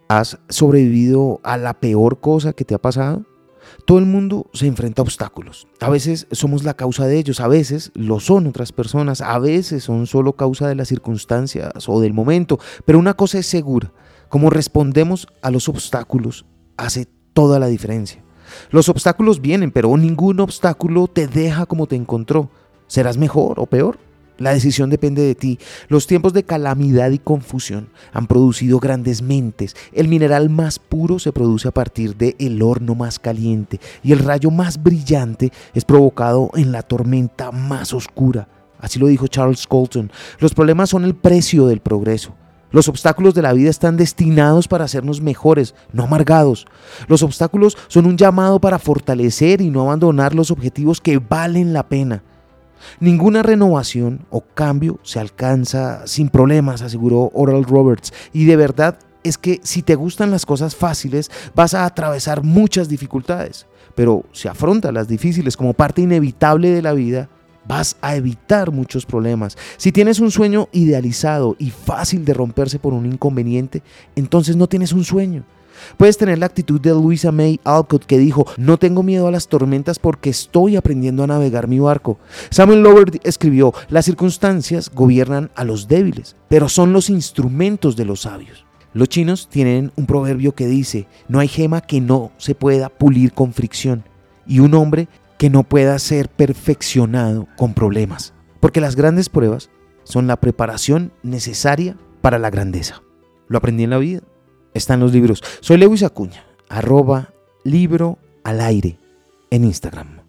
¿Has sobrevivido a la peor cosa que te ha pasado? Todo el mundo se enfrenta a obstáculos. A veces somos la causa de ellos, a veces lo son otras personas, a veces son solo causa de las circunstancias o del momento. Pero una cosa es segura, cómo respondemos a los obstáculos hace toda la diferencia. Los obstáculos vienen, pero ningún obstáculo te deja como te encontró. ¿Serás mejor o peor? La decisión depende de ti. Los tiempos de calamidad y confusión han producido grandes mentes. El mineral más puro se produce a partir del horno más caliente y el rayo más brillante es provocado en la tormenta más oscura. Así lo dijo Charles Colton. Los problemas son el precio del progreso. Los obstáculos de la vida están destinados para hacernos mejores, no amargados. Los obstáculos son un llamado para fortalecer y no abandonar los objetivos que valen la pena. Ninguna renovación o cambio se alcanza sin problemas, aseguró Oral Roberts. Y de verdad es que si te gustan las cosas fáciles, vas a atravesar muchas dificultades. Pero si afrontas las difíciles como parte inevitable de la vida, vas a evitar muchos problemas. Si tienes un sueño idealizado y fácil de romperse por un inconveniente, entonces no tienes un sueño. Puedes tener la actitud de Louisa May Alcott, que dijo: no tengo miedo a las tormentas porque estoy aprendiendo a navegar mi barco. Samuel Lover escribió: las circunstancias gobiernan a los débiles, pero son los instrumentos de los sabios. Los chinos tienen un proverbio que dice: no hay gema que no se pueda pulir con fricción, y un hombre que no pueda ser perfeccionado con problemas. Porque las grandes pruebas son la preparación necesaria para la grandeza. Lo aprendí en la vida. Está en los libros. Soy Lewis Acuña, @libroalaire en Instagram.